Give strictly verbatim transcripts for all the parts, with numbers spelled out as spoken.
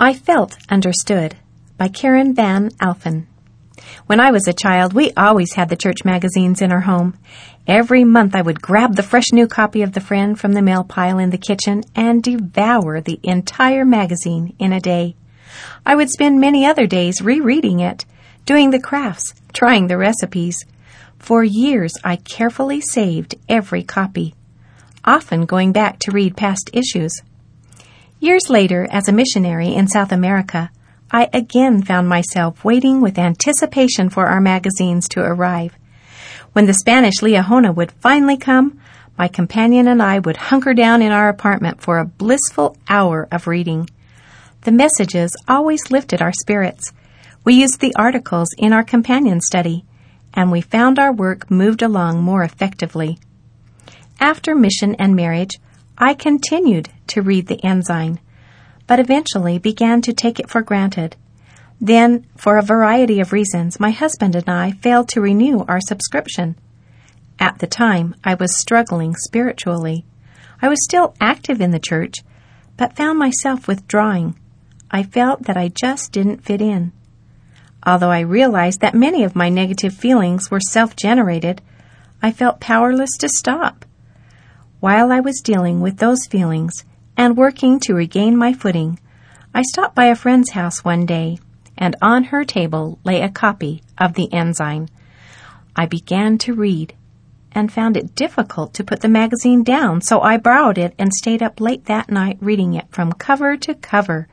I Felt Understood by Karen Van Alphen. When I was a child, we always had the church magazines in our home. Every month I would grab the fresh new copy of The Friend from the mail pile in the kitchen and devour the entire magazine in a day. I would spend many other days rereading it, doing the crafts, trying the recipes. For years I carefully saved every copy, often going back to read past issues. Years later, as a missionary in South America, I again found myself waiting with anticipation for our magazines to arrive. When the Spanish Liahona would finally come, my companion and I would hunker down in our apartment for a blissful hour of reading. The messages always lifted our spirits. We used the articles in our companion study, and we found our work moved along more effectively. After mission and marriage, I continued to read the Ensign, but eventually began to take it for granted. Then, for a variety of reasons, my husband and I failed to renew our subscription. At the time, I was struggling spiritually. I was still active in the church, but found myself withdrawing. I felt that I just didn't fit in. Although I realized that many of my negative feelings were self-generated, I felt powerless to stop. While I was dealing with those feelings and working to regain my footing, I stopped by a friend's house one day, and on her table lay a copy of the Ensign. I began to read and found it difficult to put the magazine down, so I borrowed it and stayed up late that night reading it from cover to cover.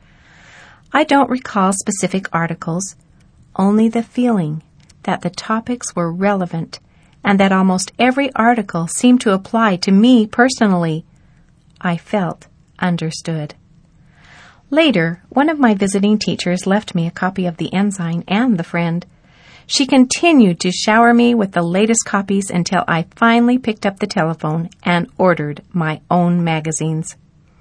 I don't recall specific articles, only the feeling that the topics were relevant and that almost every article seemed to apply to me personally. I felt understood. Later, one of my visiting teachers left me a copy of the Ensign and The Friend. She continued to shower me with the latest copies until I finally picked up the telephone and ordered my own magazines.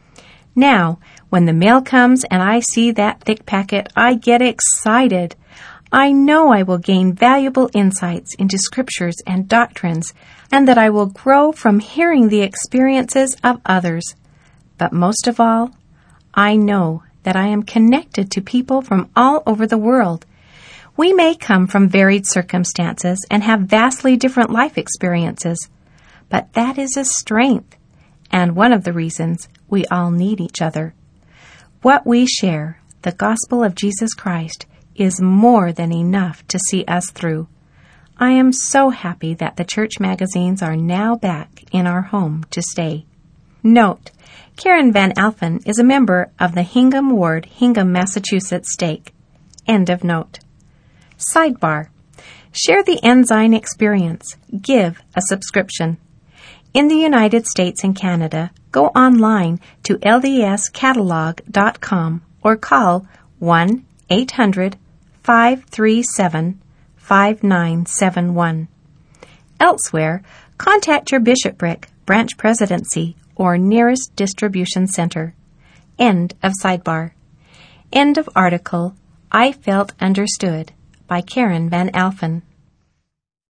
Now, when the mail comes and I see that thick packet, I get excited. I know I will gain valuable insights into scriptures and doctrines, and that I will grow from hearing the experiences of others. But most of all, I know that I am connected to people from all over the world. We may come from varied circumstances and have vastly different life experiences, but that is a strength, and one of the reasons we all need each other. What we share, the gospel of Jesus Christ, is more than enough to see us through. I am so happy that the church magazines are now back in our home to stay. Note, Karen Van Alphen is a member of the Hingham Ward, Hingham, Massachusetts stake. End of note. Sidebar. Share the Ensign experience. Give a subscription. In the United States and Canada, go online to L D S catalog dot com or call one eight hundred five three seven five nine seven one. Elsewhere, contact your bishopric, branch presidency, or nearest distribution center. End of sidebar. End of article, I Felt Understood by Karen Van Alphen.